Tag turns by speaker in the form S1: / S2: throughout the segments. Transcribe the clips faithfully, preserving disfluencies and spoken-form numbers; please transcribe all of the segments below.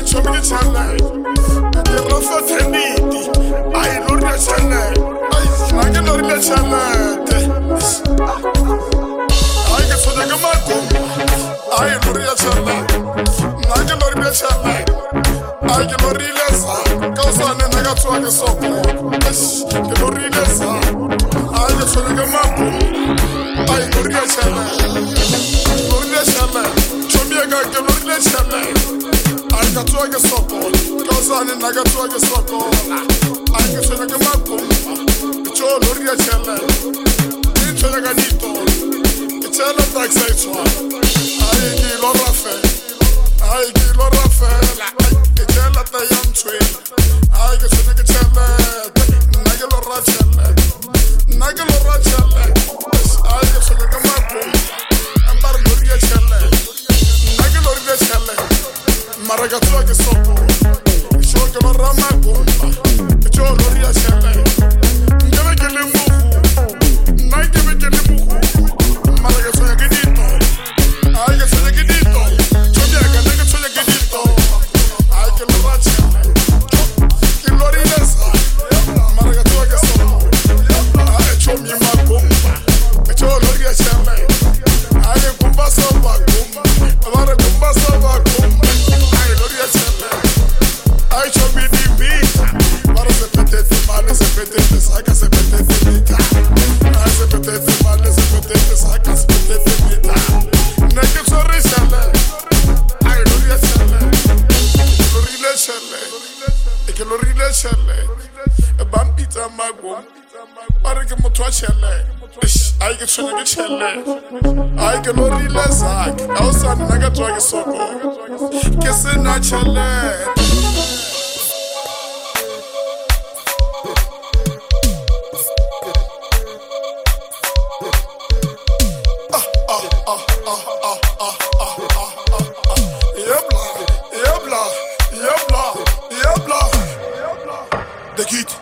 S1: show me the channel. The rough tenity. I know the channel. I can know the channel. I get for the Gamako. I know the channel. I can know the channel. I can know the lesson. Cause I never got to a soap. I can know the lesson. I get for the Gamako. I know the channel. Know the channel. Show me a guy can know the channel. I got to a soap. Cause I never got to a soap. I get for the Gamako. Cho Loria Chelle, Incho Ganito, Chella Taxation, I give Lorafe, I give Lorafe, Chella Tayan Train, I get to the Chelle, Nagalo Chelle, Nagalo Chelle, I get to the Gamapo, and Barburia Chelle, Nagalo Chelle, Maragatua Sopo, Shoka Ramako, Cho Loria Chelle. I get to the chelle. I get no relax. I was on the Nagatwag Soko. Kissing a chelle. The kid.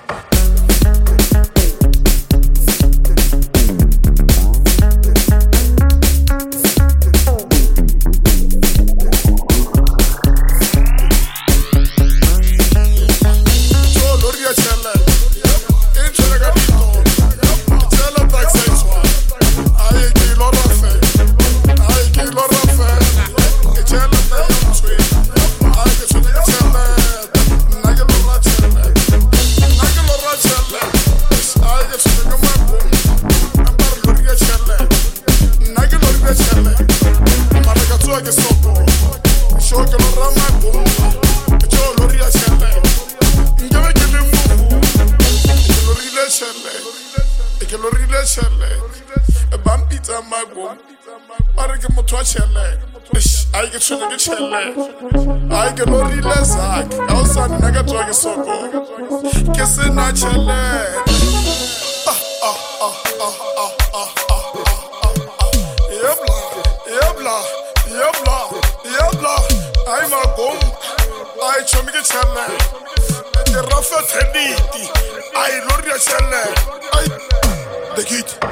S1: I get to the chelle. I get no relax. I was on the Nagatwag Soko. Kissing a chelle. Ah, ah, ah, ah, ah, ah, ah, ah. Yabla, yabla, yabla, yabla. I'm a bomb. I show me the chelle. The rough tenity. I know the chelle. I the kid.